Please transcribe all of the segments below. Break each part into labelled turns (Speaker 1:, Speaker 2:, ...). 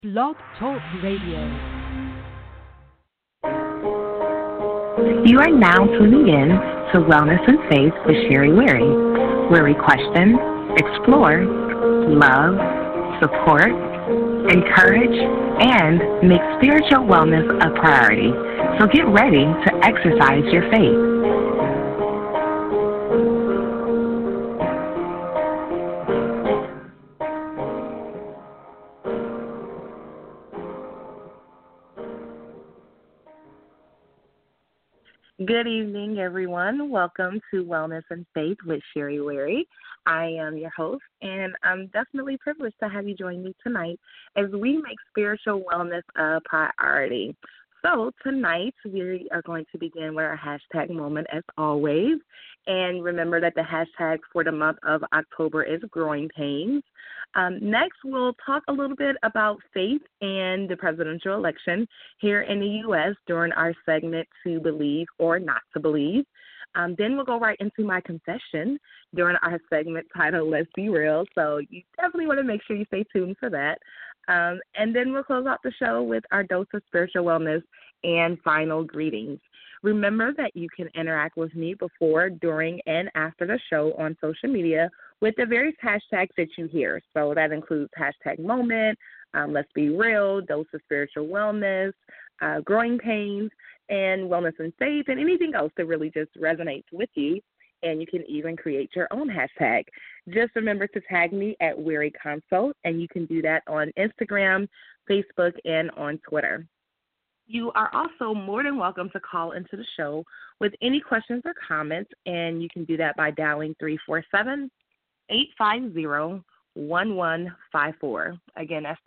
Speaker 1: Blog Talk Radio.
Speaker 2: You are now tuning in to Wellness and Faith with Sherry Weary, where we question, explore, love, support, encourage, and make spiritual wellness a priority. So get ready to exercise your faith. Good evening, everyone. Welcome to Wellness and Faith with Sherry Weary. I am your host, and I'm definitely privileged to have you join me tonight as we make spiritual wellness a priority. So tonight we are going to begin with our hashtag moment as always. And remember that the hashtag for the month of October is growing pains. Next, we'll talk a little bit about faith and the presidential election here in the U.S. during our segment To Believe or Not to Believe. Then we'll go right into my confession during our segment titled Let's Be Real. So you definitely want to make sure you stay tuned for that. And then we'll close out the show with our dose of spiritual wellness and final greetings. Remember that you can interact with me before, during, and after the show on social media with the various hashtags that you hear. So that includes hashtag moment, let's be real, dose of spiritual wellness, growing pains, and wellness and faith, and anything else that really just resonates with you. And you can even create your own hashtag. Just remember to tag me at Weary Consult, and you can do that on Instagram, Facebook, and on Twitter. You are also more than welcome to call into the show with any questions or comments, and you can do that by dialing 347-850-1154. Again, that's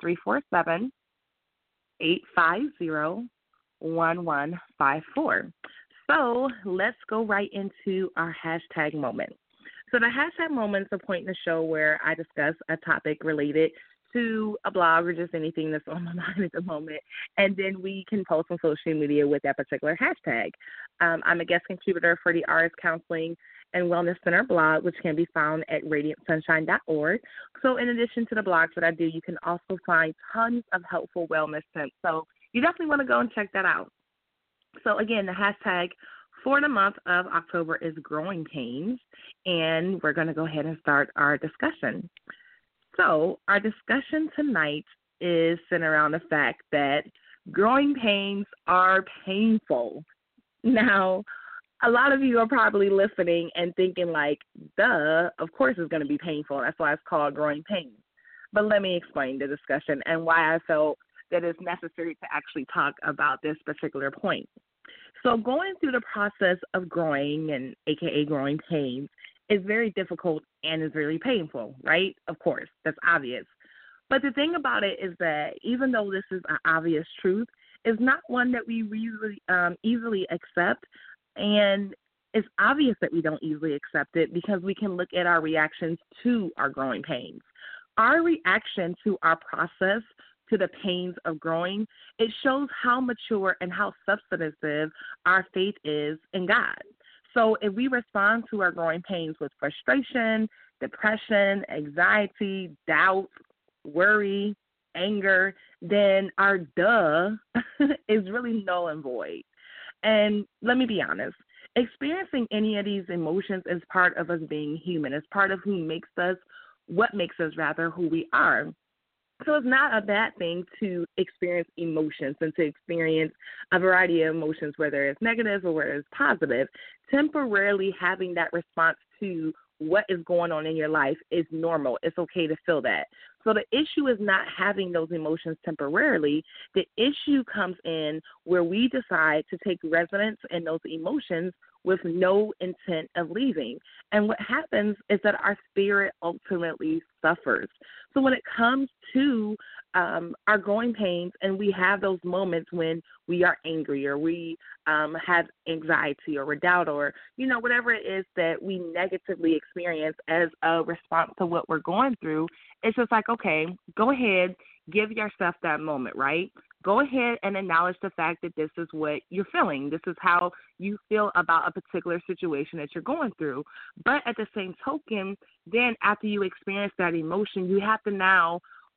Speaker 2: 347-850-1154. So let's go right into our hashtag moment. So the hashtag moment is a point in the show where I discuss a topic related to a blog or just anything that's on my mind at the moment, and then we can post on social media with that particular hashtag. I'm a guest contributor for the Artist Counseling and Wellness Center blog, which can be found at radiantsunshine.org. So in addition to the blogs that I do, you can also find tons of helpful wellness tips. So you definitely want to go and check that out. So again, the hashtag for the month of October is growing pains, and we're going to go ahead and start our discussion. So our discussion tonight is centered around the fact that growing pains are painful. Now, a lot of you are probably listening and thinking like, duh, of course it's going to be painful. That's why it's called growing pains. But let me explain the discussion and why I felt that it's necessary to actually talk about this particular point. So going through the process of growing, and AKA growing pains, is very difficult and is very painful, right? Of course, that's obvious. But the thing about it is that even though this is an obvious truth, it's not one that we easily accept. And it's obvious that we don't easily accept it because we can look at our reactions to our growing pains. Our reaction to our process, to the pains of growing, it shows how mature and how substantive our faith is in God. So if we respond to our growing pains with frustration, depression, anxiety, doubt, worry, anger, then our duh is really null and void. And let me be honest, experiencing any of these emotions is part of us being human. It's part of what makes us who we are. So it's not a bad thing to experience emotions and to experience a variety of emotions, whether it's negative or whether it's positive. Temporarily having that response to what is going on in your life is normal. It's okay to feel that. So the issue is not having those emotions temporarily. The issue comes in where we decide to take residence in those emotions with no intent of leaving. And what happens is that our spirit ultimately suffers. So when it comes to our growing pains and we have those moments when we are angry or we have anxiety or doubt or, whatever it is that we negatively experience as a response to what we're going through, it's just like, okay, go ahead, give yourself that moment, right? Go ahead and acknowledge the fact that this is what you're feeling. This is how you feel about a particular situation that you're going through. But at the same token, then after you experience that emotion, you have to now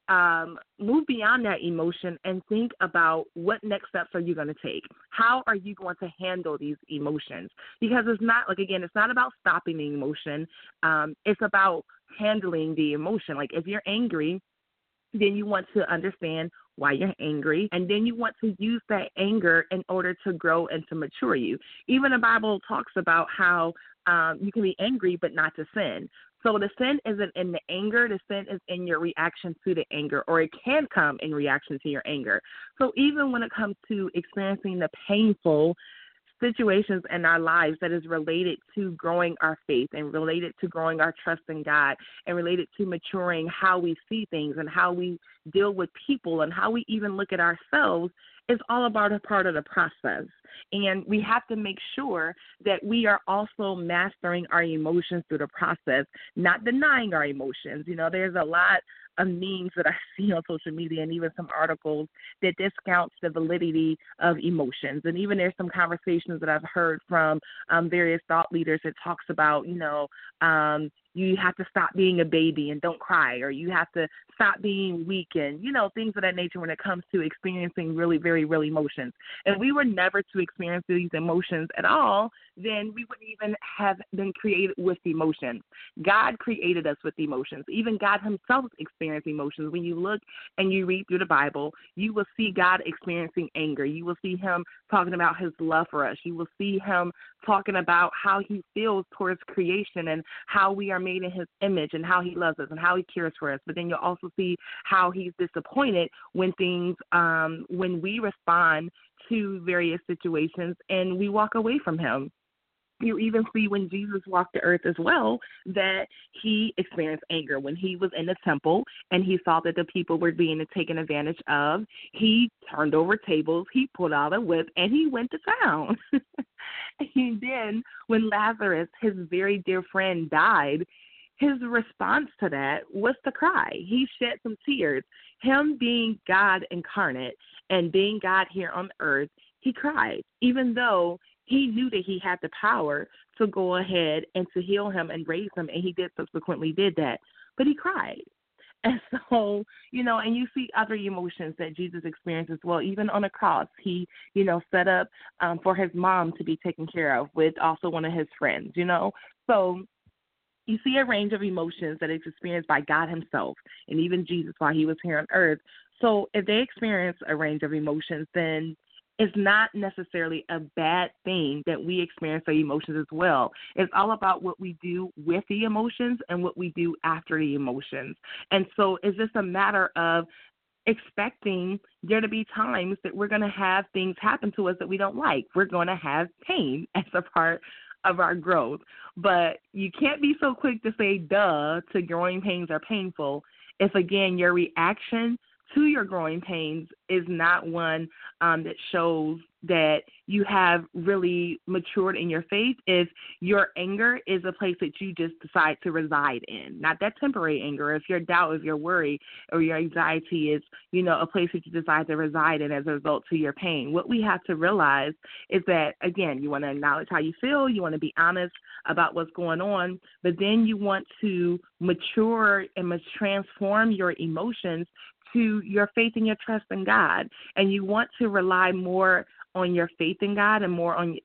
Speaker 2: move beyond that emotion and think about what next steps are you going to take? How are you going to handle these emotions? Because it's not, like, again, it's not about stopping the emotion. It's about handling the emotion. Like, if you're angry, then you want to understand why you're angry, and then you want to use that anger in order to grow and to mature you. Even the Bible talks about how you can be angry but not to sin. So the sin isn't in the anger, the sin is in your reaction to the anger, or it can come in reaction to your anger. So even when it comes to experiencing the painful situations in our lives that is related to growing our faith and related to growing our trust in God and related to maturing how we see things and how we deal with people and how we even look at ourselves, is all about a part of the process. And we have to make sure that we are also mastering our emotions through the process, not denying our emotions. You know, there's a lot of memes that I see on social media and even some articles that discounts the validity of emotions. And even there's some conversations that I've heard from various thought leaders that talks about, you have to stop being a baby and don't cry, or you have to stop being weak, and, things of that nature when it comes to experiencing really, very real emotions. And we were never to experience these emotions at all, then we wouldn't even have been created with emotions. God created us with emotions. Even God himself experienced emotions. When you look and you read through the Bible, you will see God experiencing anger. You will see him talking about his love for us. You will see him talking about how he feels towards creation and how we are made in his image and how he loves us and how he cares for us. But then you'll also see how he's disappointed when when we respond to various situations and we walk away from him. You even see when Jesus walked the earth as well that he experienced anger. When he was in the temple and he saw that the people were being taken advantage of, he turned over tables, he pulled out a whip, and he went to town. And then when Lazarus, his very dear friend, died, his response to that was to cry. He shed some tears. Him being God incarnate and being God here on earth, he cried, even though he knew that he had the power to go ahead and to heal him and raise him, and he subsequently did that. But he cried. And so, and you see other emotions that Jesus experienced as well. Even on the cross, he, set up for his mom to be taken care of with also one of his friends, So you see a range of emotions that is experienced by God himself and even Jesus while he was here on earth. So if they experience a range of emotions, then it's not necessarily a bad thing that we experience our emotions as well. It's all about what we do with the emotions and what we do after the emotions. And so it's just a matter of expecting there to be times that we're going to have things happen to us that we don't like. We're going to have pain as a part of our growth. But you can't be so quick to say, duh, to growing pains are painful if, again, your reaction to your growing pains is not one that shows that you have really matured in your faith. If your anger is a place that you just decide to reside in, not that temporary anger, if your doubt, if your worry, or your anxiety is, a place that you decide to reside in as a result to your pain. What we have to realize is that, again, you want to acknowledge how you feel, you want to be honest about what's going on, but then you want to mature and transform your emotions to your faith and your trust in God. And you want to rely more on your faith in God and more on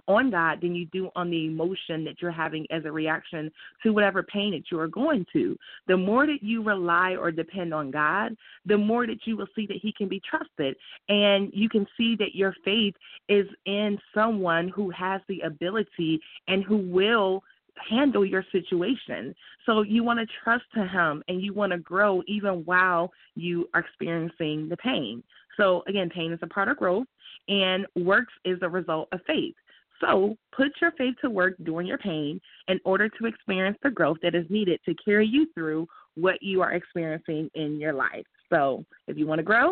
Speaker 2: God than you do on the emotion that you're having as a reaction to whatever pain that you are going to. The more that you rely or depend on God, the more that you will see that he can be trusted. And you can see that your faith is in someone who has the ability and who will handle your situation. So you want to trust to him and you want to grow even while you are experiencing the pain. So again, pain is a part of growth and works is a result of faith. So put your faith to work during your pain in order to experience the growth that is needed to carry you through what you are experiencing in your life. So if you want to grow,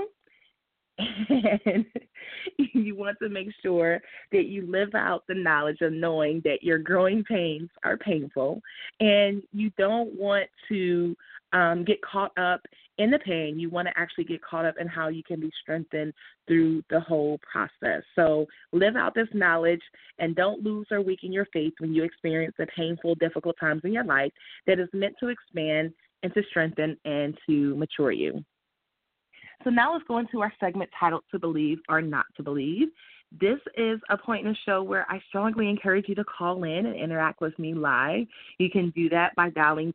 Speaker 2: and you want to make sure that you live out the knowledge of knowing that your growing pains are painful, and you don't want to get caught up in the pain. You want to actually get caught up in how you can be strengthened through the whole process. So live out this knowledge and don't lose or weaken your faith when you experience the painful, difficult times in your life that is meant to expand and to strengthen and to mature you. So now let's go into our segment titled To Believe or Not to Believe. This is a point in the show where I strongly encourage you to call in and interact with me live. You can do that by dialing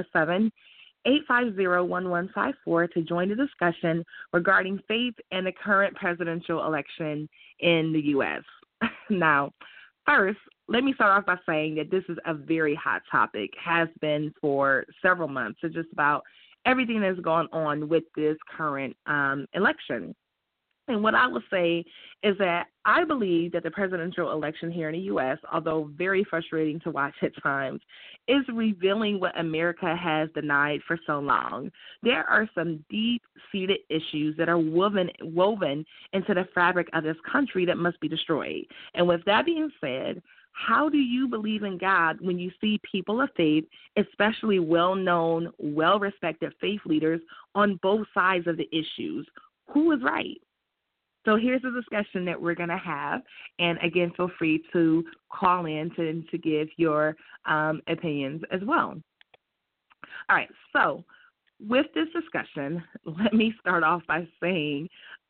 Speaker 2: 347-850-1154 to join the discussion regarding faith and the current presidential election in the U.S. Now, first, let me start off by saying that this is a very hot topic, has been for several months. It's just about everything that's going on with this current election. And what I will say is that I believe that the presidential election here in the U.S., although very frustrating to watch at times, is revealing what America has denied for so long. There are some deep-seated issues that are woven into the fabric of this country that must be destroyed. And with that being said, how do you believe in God when you see people of faith, especially well-known, well-respected faith leaders, on both sides of the issues? Who is right? So here's the discussion that we're going to have. And again, feel free to call in to give your opinions as well. All right, so with this discussion, let me start off by saying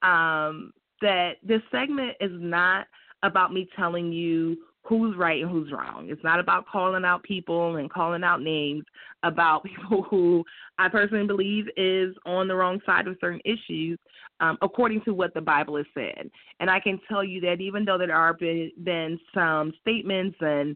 Speaker 2: that this segment is not about me telling you who's right and who's wrong. It's not about calling out people and calling out names about people who I personally believe is on the wrong side of certain issues, according to what the Bible has said. And I can tell you that even though there are been some statements and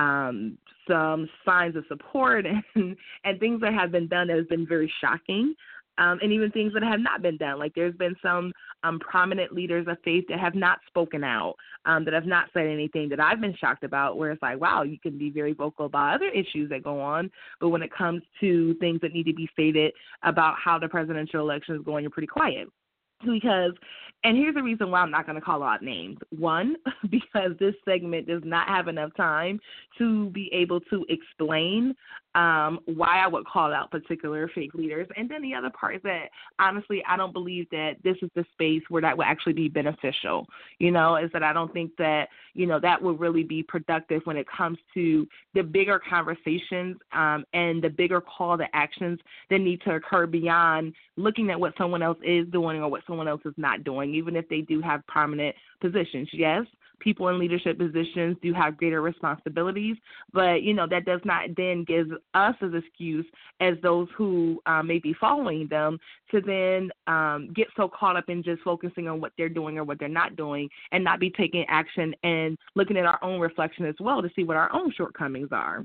Speaker 2: some signs of support and things that have been done that has been very shocking, and even things that have not been done. Like there's been some prominent leaders of faith that have not spoken out, that have not said anything that I've been shocked about, where it's like, wow, you can be very vocal about other issues that go on, but when it comes to things that need to be stated about how the presidential election is going, you're pretty quiet. Because, and here's the reason why I'm not going to call out names. One, because this segment does not have enough time to be able to explain why I would call out particular faith leaders. And then the other part is that, honestly, I don't believe that this is the space where that would actually be beneficial, is that I don't think that, that would really be productive when it comes to the bigger conversations and the bigger call to actions that need to occur beyond looking at what someone else is doing or what someone else is not doing, even if they do have prominent positions. Yes, people in leadership positions do have greater responsibilities, but, that does not then give us as excuse as those who may be following them to then get so caught up in just focusing on what they're doing or what they're not doing and not be taking action and looking at our own reflection as well to see what our own shortcomings are.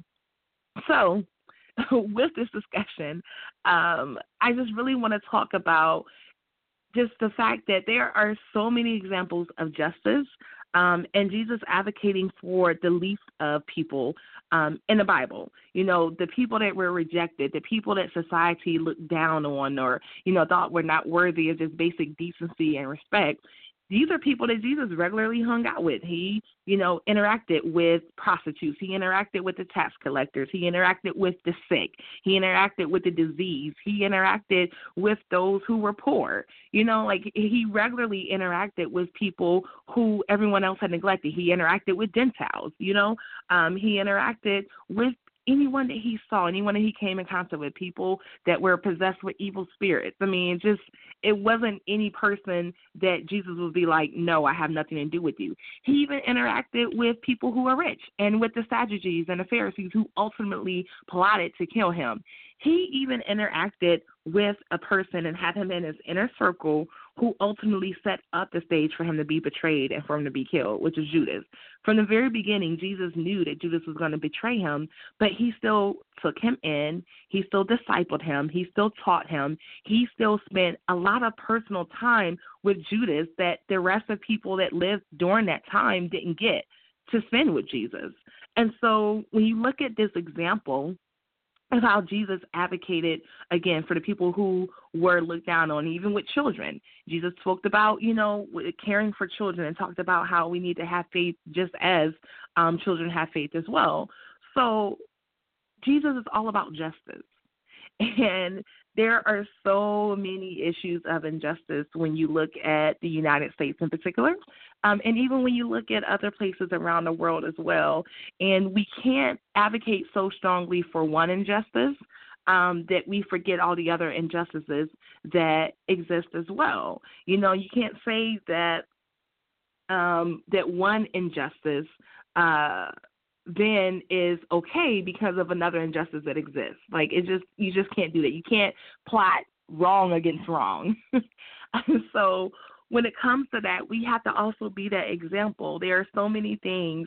Speaker 2: So with this discussion, I just really want to talk about just the fact that there are so many examples of justice and Jesus advocating for the least of people in the Bible. The people that were rejected, the people that society looked down on or, thought were not worthy of just basic decency and respect. These are people that Jesus regularly hung out with. He, interacted with prostitutes. He interacted with the tax collectors. He interacted with the sick. He interacted with the diseased. He interacted with those who were poor. He regularly interacted with people who everyone else had neglected. He interacted with Gentiles, he interacted with anyone that he saw, anyone that he came in contact with, people that were possessed with evil spirits. I mean, it wasn't any person that Jesus would be like, no, I have nothing to do with you. He even interacted with people who are rich and with the Sadducees and the Pharisees who ultimately plotted to kill him. He even interacted with a person and had him in his inner circle who ultimately set up the stage for him to be betrayed and for him to be killed, which is Judas. From the very beginning, Jesus knew that Judas was going to betray him, but he still took him in. He still discipled him. He still taught him. He still spent a lot of personal time with Judas that the rest of people that lived during that time didn't get to spend with Jesus. And so when you look at this example of how Jesus advocated, again, for the people who were looked down on, even with children. Jesus spoke about, caring for children and talked about how we need to have faith just as children have faith as well. So Jesus is all about justice. And there are so many issues of injustice when you look at the United States in particular, and even when you look at other places around the world as well. And we can't advocate so strongly for one injustice that we forget all the other injustices that exist as well. You know, you can't say that that one injustice then is okay because of another injustice that exists. Like, you just can't do that. You can't plot wrong against wrong. So when it comes to that, we have to also be that example. There are so many things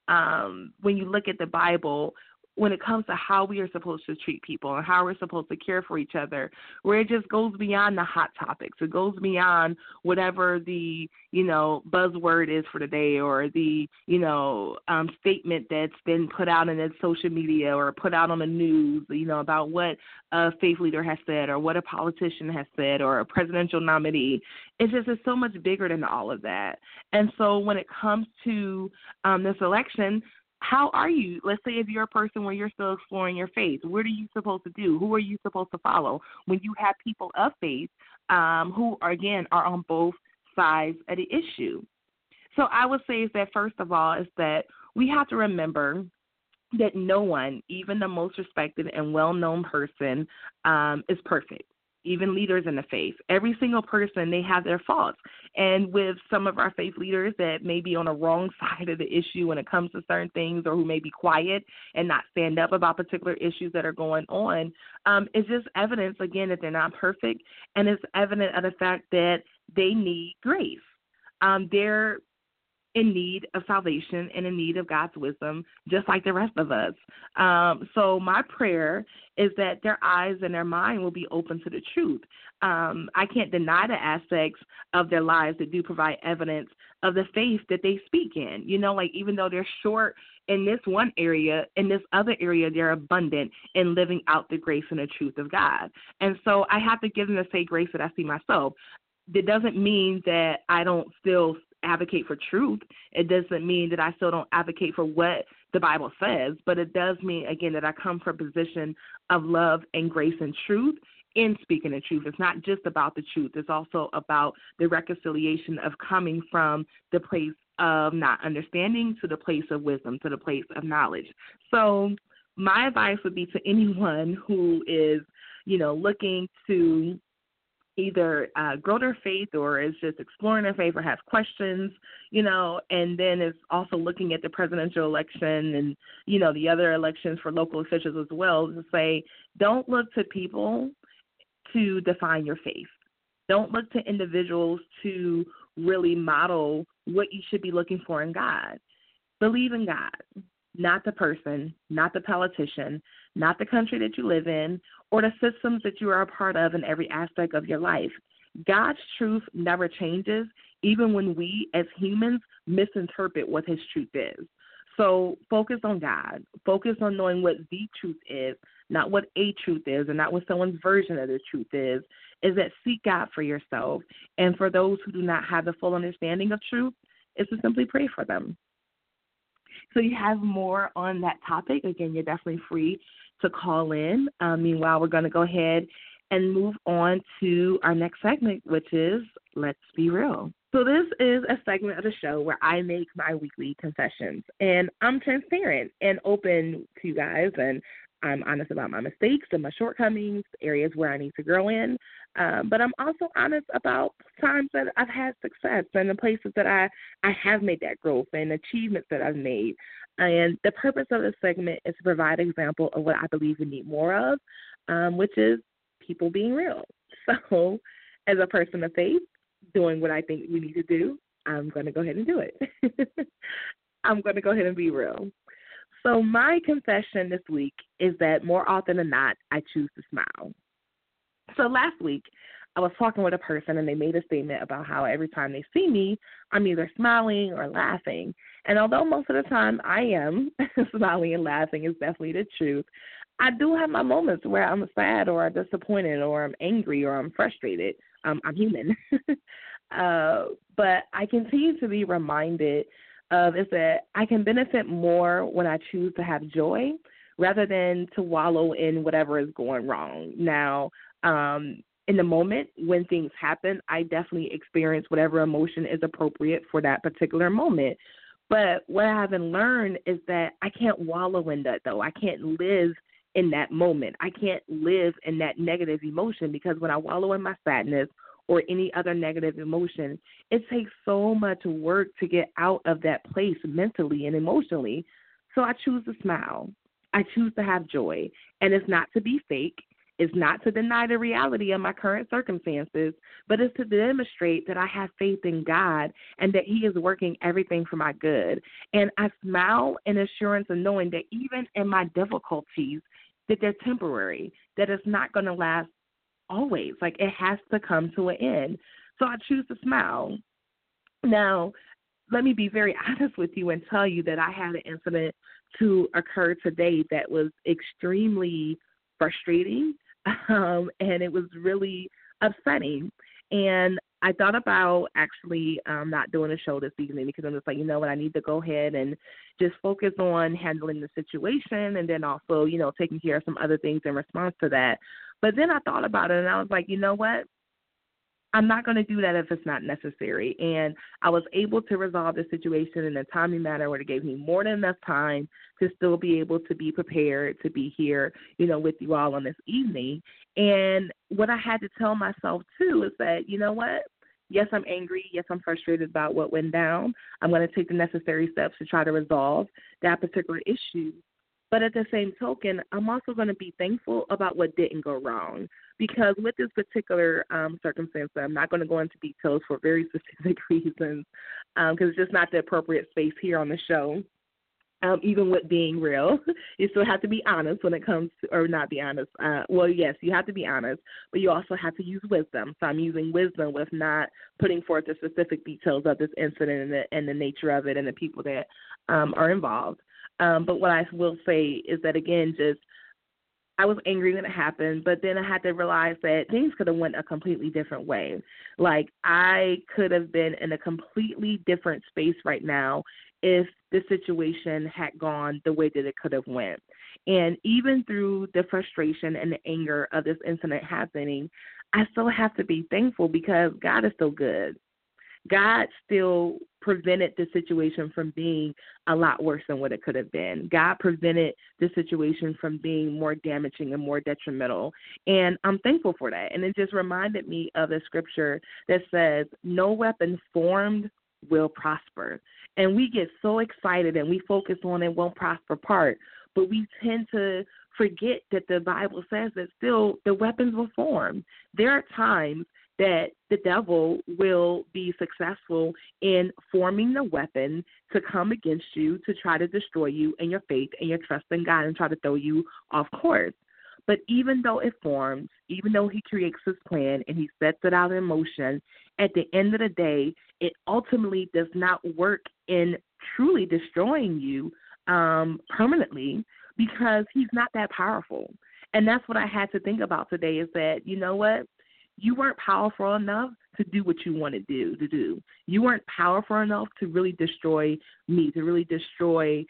Speaker 2: when you look at the Bible, when it comes to how we are supposed to treat people and how we're supposed to care for each other, where it just goes beyond the hot topics. It goes beyond whatever the, buzzword is for the day, or the, statement that's been put out in the social media or put out on the news, about what a faith leader has said or what a politician has said or a presidential nominee. It's so much bigger than all of that. And so when it comes to this election, how are you? Let's say if you're a person where you're still exploring your faith, what are you supposed to do? Who are you supposed to follow when you have people of faith who, are on both sides of the issue? So I would say is that, first of all, is that we have to remember that no one, even the most respected and well-known person, is perfect. Even leaders in the faith, every single person, they have their faults. And with some of our faith leaders that may be on the wrong side of the issue when it comes to certain things, or who may be quiet and not stand up about particular issues that are going on, it's just evidence, again, that they're not perfect. And it's evident of the fact that they need grace. They're in need of salvation and in need of God's wisdom, just like the rest of us. So my prayer is that their eyes and their mind will be open to the truth. I can't deny the aspects of their lives that do provide evidence of the faith that they speak in. Even though they're short in this one area, in this other area, they're abundant in living out the grace and the truth of God. And so I have to give them the same grace that I see myself. That doesn't mean that I don't still advocate for truth. It doesn't mean that I still don't advocate for what the Bible says, but it does mean, again, that I come from a position of love and grace and truth in speaking the truth. It's not just about the truth. It's also about the reconciliation of coming from the place of not understanding to the place of wisdom, to the place of knowledge. So my advice would be to anyone who is, looking to either grow their faith, or is just exploring their faith, or has questions, and then is also looking at the presidential election and, the other elections for local officials as well, to say, don't look to people to define your faith. Don't look to individuals to really model what you should be looking for in God. Believe in God, not the person, not the politician, not the country that you live in, or the systems that you are a part of in every aspect of your life. God's truth never changes, even when we as humans misinterpret what his truth is. So focus on God. Focus on knowing what the truth is, not what a truth is, and not what someone's version of the truth is that seek God for yourself. And for those who do not have the full understanding of truth, is to simply pray for them. So you have more on that topic. Again, you're definitely free to call in. Meanwhile, we're going to go ahead and move on to our next segment, which is Let's Be Real. So this is a segment of the show where I make my weekly confessions, and I'm transparent and open to you guys, and I'm honest about my mistakes and my shortcomings, areas where I need to grow in, but I'm also honest about times that I've had success and the places that I have made that growth and achievements that I've made. And the purpose of this segment is to provide an example of what I believe we need more of, which is people being real. So as a person of faith, doing what I think we need to do, I'm going to go ahead and do it. I'm going to go ahead and be real. So my confession this week is that more often than not, I choose to smile. So last week, I was talking with a person, and they made a statement about how every time they see me, I'm either smiling or laughing. And although most of the time I am smiling and laughing is definitely the truth, I do have my moments where I'm sad or I'm disappointed or I'm angry or I'm frustrated. I'm human. But I continue to be reminded is that I can benefit more when I choose to have joy rather than to wallow in whatever is going wrong. Now, in the moment when things happen, I definitely experience whatever emotion is appropriate for that particular moment. But what I haven't learned is that I can't wallow in that, though. I can't live in that moment. I can't live in that negative emotion because when I wallow in my sadness or any other negative emotion, it takes so much work to get out of that place mentally and emotionally. So I choose to smile. I choose to have joy. And it's not to be fake. It's not to deny the reality of my current circumstances, but it's to demonstrate that I have faith in God and that He is working everything for my good. And I smile in assurance of knowing that even in my difficulties, that they're temporary, that it's not going to last always. Like, it has to come to an end. So I choose to smile. Now, let me be very honest with you and tell you that I had an incident to occur today that was extremely frustrating, and it was really upsetting. And I thought about actually not doing a show this evening because I'm just like, you know what, I need to go ahead and just focus on handling the situation and then also, taking care of some other things in response to that. But then I thought about it and I was like, you know what? I'm not going to do that if it's not necessary. And I was able to resolve the situation in a timely manner where it gave me more than enough time to still be able to be prepared to be here, with you all on this evening. And what I had to tell myself, too, is that, you know what? Yes, I'm angry. Yes, I'm frustrated about what went down. I'm going to take the necessary steps to try to resolve that particular issue. But at the same token, I'm also going to be thankful about what didn't go wrong. Because with this particular circumstance, I'm not going to go into details for very specific reasons because it's just not the appropriate space here on the show. Even with being real, you still have to be honest when it comes to, or not be honest. Well, yes, you have to be honest, but you also have to use wisdom. So I'm using wisdom with not putting forth the specific details of this incident and the nature of it and the people that are involved. But what I will say is that, again, I was angry when it happened, but then I had to realize that things could have went a completely different way. Like, I could have been in a completely different space right now if the situation had gone the way that it could have went. And even through the frustration and the anger of this incident happening, I still have to be thankful because God is still good. God still prevented the situation from being a lot worse than what it could have been. God prevented the situation from being more damaging and more detrimental. And I'm thankful for that. And it just reminded me of a scripture that says, no weapon formed will prosper. And we get so excited and we focus on it won't prosper part, but we tend to forget that the Bible says that still the weapons will form. There are times that the devil will be successful in forming the weapon to come against you, to try to destroy you and your faith and your trust in God and try to throw you off course. But even though it forms, even though he creates his plan and he sets it out in motion, at the end of the day, it ultimately does not work in truly destroying you permanently because he's not that powerful. And that's what I had to think about today is that, you know what? You weren't powerful enough to do what you wanted to do. You weren't powerful enough to really destroy me, to really destroy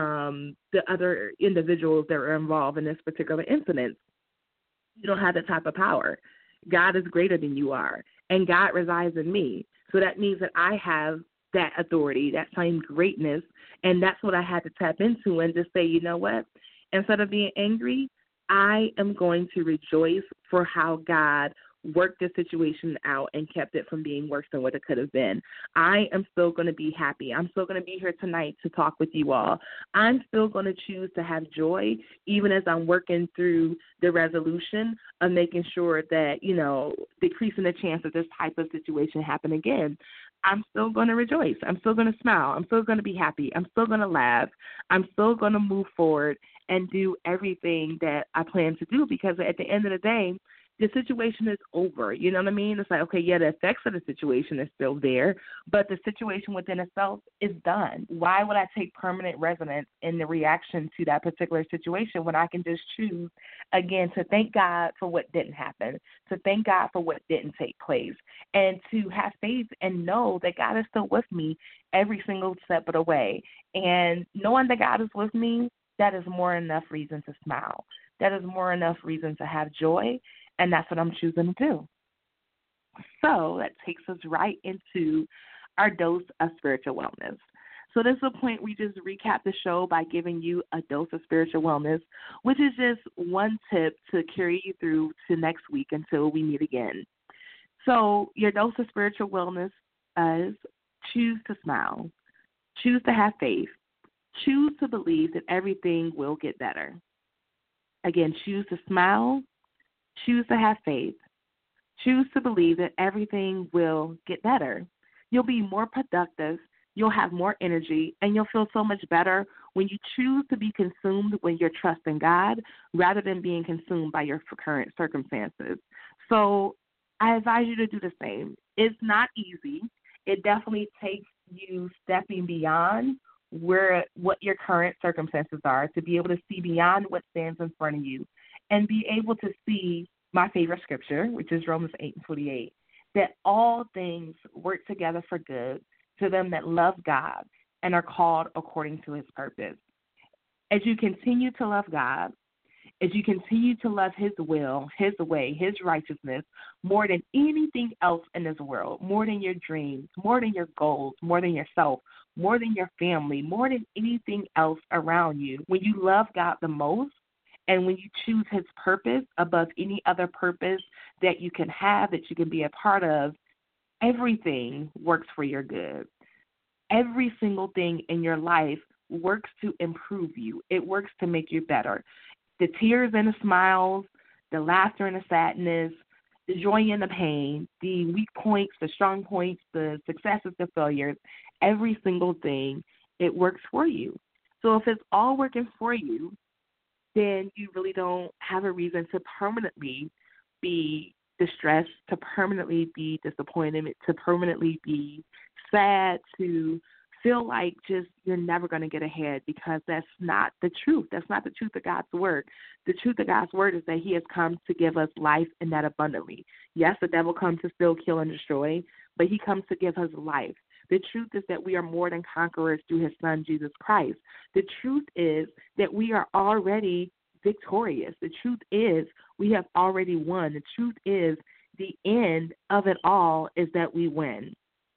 Speaker 2: the other individuals that were involved in this particular incident. You don't have that type of power. God is greater than you are, and God resides in me. So that means that I have that authority, that same greatness, and that's what I had to tap into and just say, you know what? Instead of being angry, I am going to rejoice for how God worked the situation out and kept it from being worse than what it could have been. I am still going to be happy. I'm still going to be here tonight to talk with you all. I'm still going to choose to have joy, even as I'm working through the resolution of making sure that, decreasing the chance of this type of situation happen again. I'm still going to rejoice. I'm still going to smile. I'm still going to be happy. I'm still going to laugh. I'm still going to move forward and do everything that I plan to do because at the end of the day, the situation is over. You know what I mean? It's like, okay, yeah, the effects of the situation is still there, but the situation within itself is done. Why would I take permanent residence in the reaction to that particular situation when I can just choose, again, to thank God for what didn't happen, to thank God for what didn't take place, and to have faith and know that God is still with me every single step of the way. And knowing that God is with me, that is more enough reason to smile. That is more enough reason to have joy. And that's what I'm choosing to do. So that takes us right into our dose of spiritual wellness. So this is a point we just recap the show by giving you a dose of spiritual wellness, which is just one tip to carry you through to next week until we meet again. So your dose of spiritual wellness is choose to smile, choose to have faith, choose to believe that everything will get better. Again, choose to smile, choose to have faith, choose to believe that everything will get better. You'll be more productive, you'll have more energy, and you'll feel so much better when you choose to be consumed when you're trusting God rather than being consumed by your current circumstances. So I advise you to do the same. It's not easy. It definitely takes you stepping beyond what your current circumstances are to be able to see beyond what stands in front of you and be able to see my favorite scripture, which is Romans 8:28, that all things work together for good to them that love God and are called according to his purpose. As you continue to love God, as you continue to love his will, his way, his righteousness, more than anything else in this world, more than your dreams, more than your goals, more than yourself, more than your family, more than anything else around you, when you love God the most and when you choose his purpose above any other purpose that you can have, that you can be a part of, everything works for your good. Every single thing in your life works to improve you. It works to make you better. The tears and the smiles, the laughter and the sadness, the joy and the pain, the weak points, the strong points, the successes, the failures, every single thing, it works for you. So if it's all working for you, then you really don't have a reason to permanently be distressed, to permanently be disappointed, to permanently be sad, to feel like just you're never going to get ahead, because that's not the truth. That's not the truth of God's word. The truth of God's word is that he has come to give us life and that abundantly. Yes, the devil comes to steal, kill, and destroy, but he comes to give us life. The truth is that we are more than conquerors through his son, Jesus Christ. The truth is that we are already victorious. The truth is we have already won. The truth is the end of it all is that we win.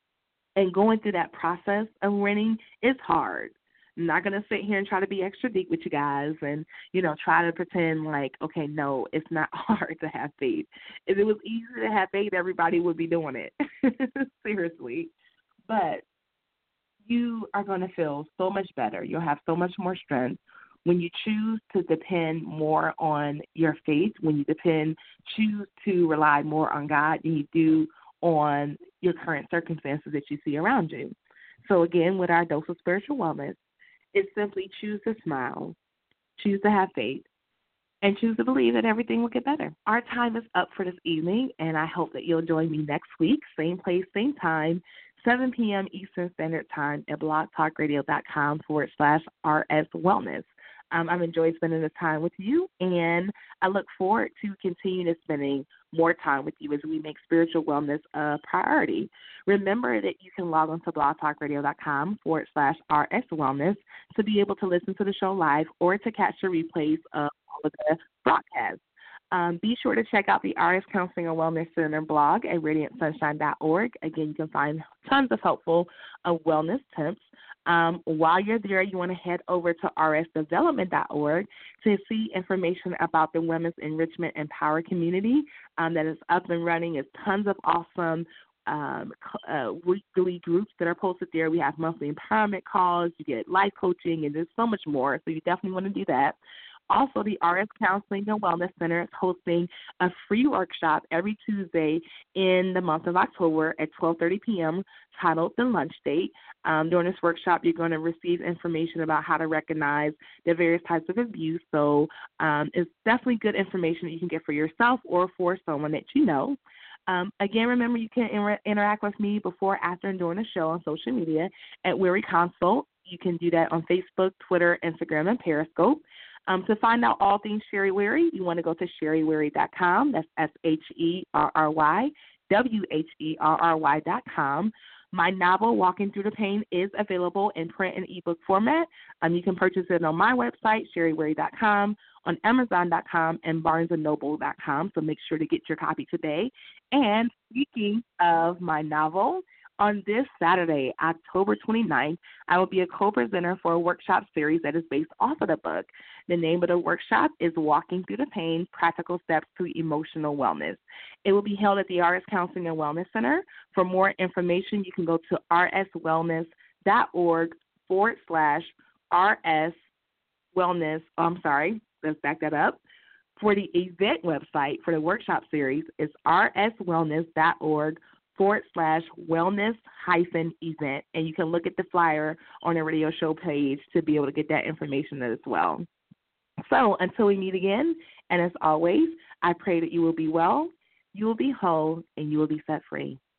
Speaker 2: And going through that process of winning is hard. I'm not going to sit here and try to be extra deep with you guys and, try to pretend like, okay, no, it's not hard to have faith. If it was easy to have faith, everybody would be doing it. Seriously. But you are going to feel so much better. You'll have so much more strength when you choose to depend more on your faith, when you choose to rely more on God than you do on your current circumstances that you see around you. So again, with our dose of spiritual wellness, it's simply choose to smile, choose to have faith, and choose to believe that everything will get better. Our time is up for this evening, and I hope that you'll join me next week, same place, same time, 7 p.m. Eastern Standard Time at blogtalkradio.com/RS Wellness. I've enjoyed spending this time with you, and I look forward to continuing spending more time with you as we make spiritual wellness a priority. Remember that you can log on to blogtalkradio.com/RS Wellness to be able to listen to the show live or to catch the replays of all of the broadcasts. Be sure to check out the RS Counseling and Wellness Center blog at radiantsunshine.org. Again, you can find tons of helpful wellness tips. While you're there, you want to head over to rsdevelopment.org to see information about the Women's Enrichment and Power community that is up and running. It's tons of awesome weekly groups that are posted there. We have monthly empowerment calls. You get life coaching, and there's so much more, so you definitely want to do that. Also, the RS Counseling and Wellness Center is hosting a free workshop every Tuesday in the month of October at 12:30 p.m. titled The Lunch Date. During this workshop, you're going to receive information about how to recognize the various types of abuse. So it's definitely good information that you can get for yourself or for someone that you know. Again, remember you can interact with me before, after, and during the show on social media at Weary Consult. You can do that on Facebook, Twitter, Instagram, and Periscope. To find out all things Sherry Weary, you want to go to sherryweary.com. That's SherryWherry.com. My novel, Walking Through the Pain, is available in print and ebook format. You can purchase it on my website, sherryweary.com, on Amazon.com, and BarnesandNoble.com. So make sure to get your copy today. And speaking of my novel, on this Saturday, October 29th, I will be a co-presenter for a workshop series that is based off of the book. The name of the workshop is Walking Through the Pain, Practical Steps to Emotional Wellness. It will be held at the RS Counseling and Wellness Center. For more information, you can go to rswellness.org/RS Wellness. Let's back that up. For the event website for the workshop series is rswellness.org/wellness-event, and you can look at the flyer on the radio show page to be able to get that information as well. So until we meet again, and as always, I pray that you will be well, you will be whole, and you will be set free.